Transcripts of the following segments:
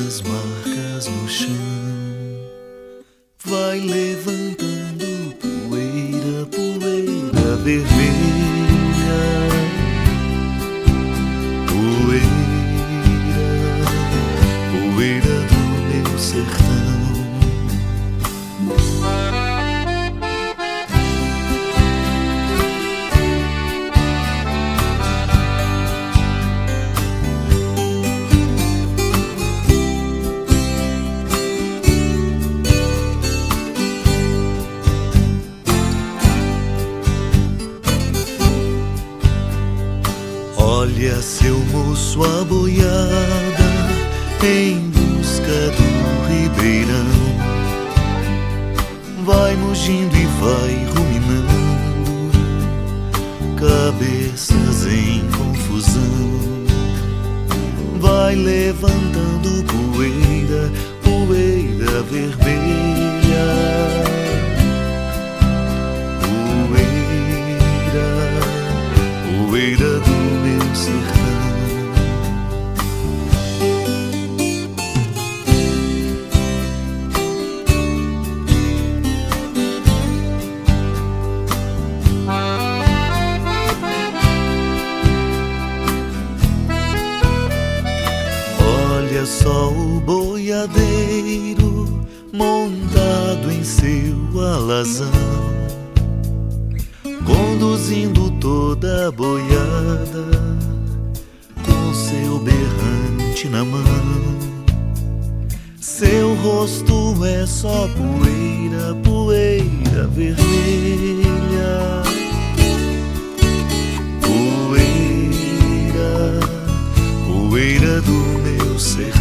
pequenas marcas no chão. Vai levantando poeira, poeira vermelha, poeira, poeira do meu sertão. Olha, seu moço, a boiada em busca do ribeirão. Vai mugindo e vai ruminando, cabeças em confusão. Vai levantando poeira, poeira vermelha, poeira, poeira do meu sertão. Olha só o boiadeiro montado em seu alazão, conduzindo toda a boiada com seu berrante na mão. Seu rosto é só poeira, poeira vermelha, poeira, poeira do meu sertão.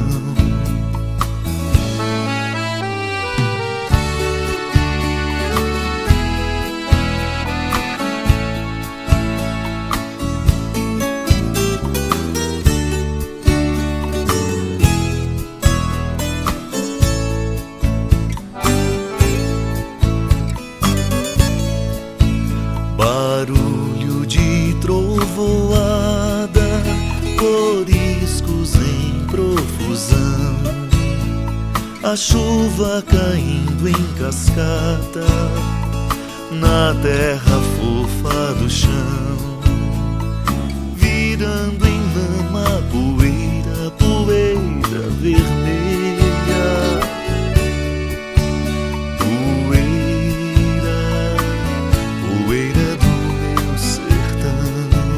Barulho de trovoada, coriscos em profusão, a chuva caindo em cascata na terra fofa do chão, virando em lama poeira, poeira vermelha, poeira, poeira do meu sertão.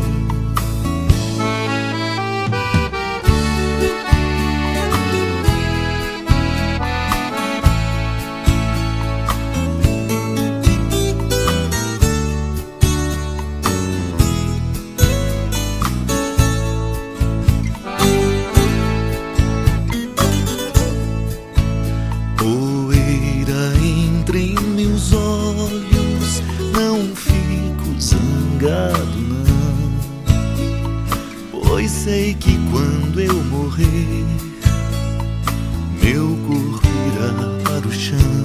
Poeira entre em meus olhos, não fico zangado não, pois sei que quando eu morrer, meu corpo irá para o chão.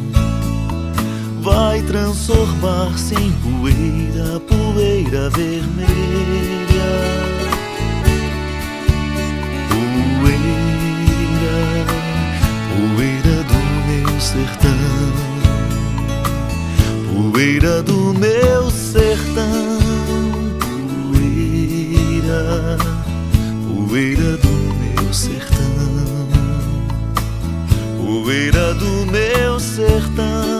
Vai transformar-se em poeira, poeira vermelha, poeira, poeira do meu sertão, poeira do meu sertão, poeira, poeira do meu sertão, poeira do meu sertão.